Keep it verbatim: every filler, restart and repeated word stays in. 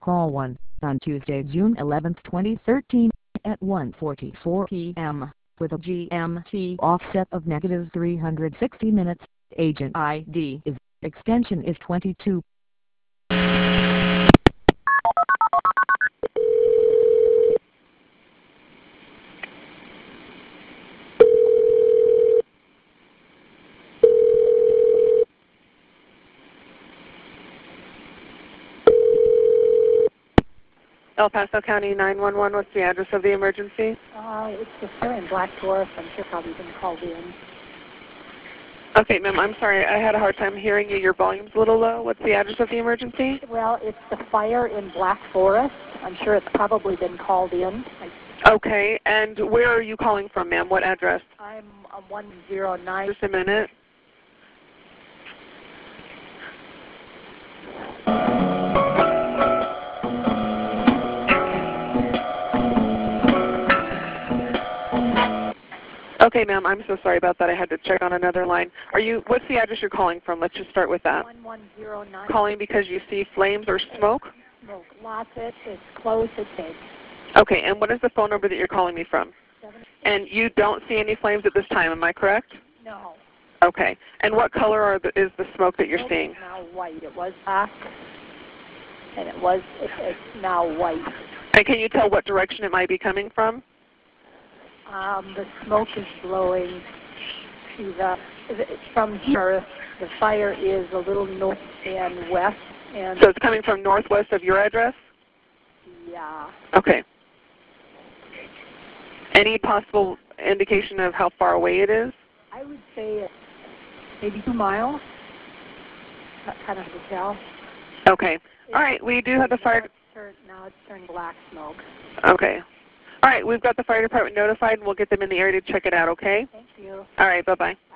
Call one on Tuesday, June eleventh, twenty thirteen at one forty-four p m with a G M T offset of negative three hundred sixty minutes. Agent I D is extension is twenty-two. El Paso County nine one one, what's the address of the emergency? Uh, it's the fire in Black Forest. I'm sure probably been called in. Okay, ma'am, I'm sorry. I had a hard time hearing you. Your volume's a little low. What's the address of the emergency? Well, it's the fire in Black Forest. I'm sure it's probably been called in. I Okay, and where are you calling from, ma'am? What address? I'm uh, one oh nine. Just a minute. Okay, ma'am, I'm so sorry about that. I had to check on another line. Are you? What's the address you're calling from? Let's just start with that. one one oh nine. Calling because you see flames or smoke? Smoke. Lots of it. It's close. It's big. Okay, and what is the phone number that you're calling me from? Seven. And you don't see any flames at this time, am I correct? No. Okay. And what color are the, is the smoke that you're Smoke seeing? is now white. It was black, and it was. It, it's now white. And can you tell what direction it might be coming from? Um, the smoke is blowing to the, from here. The fire is a little north and west. And So it's coming from northwest of your address? yeah. Okay. Any possible indication of how far away it is? I would say it's maybe two miles. Not kind of to tell. Okay. All right. We do have the fire. Now it's, turned, now it's turned black smoke. Okay. All right. We've got the fire department notified, and we'll get them in the area to check it out, okay? Thank you. All right. Bye-bye.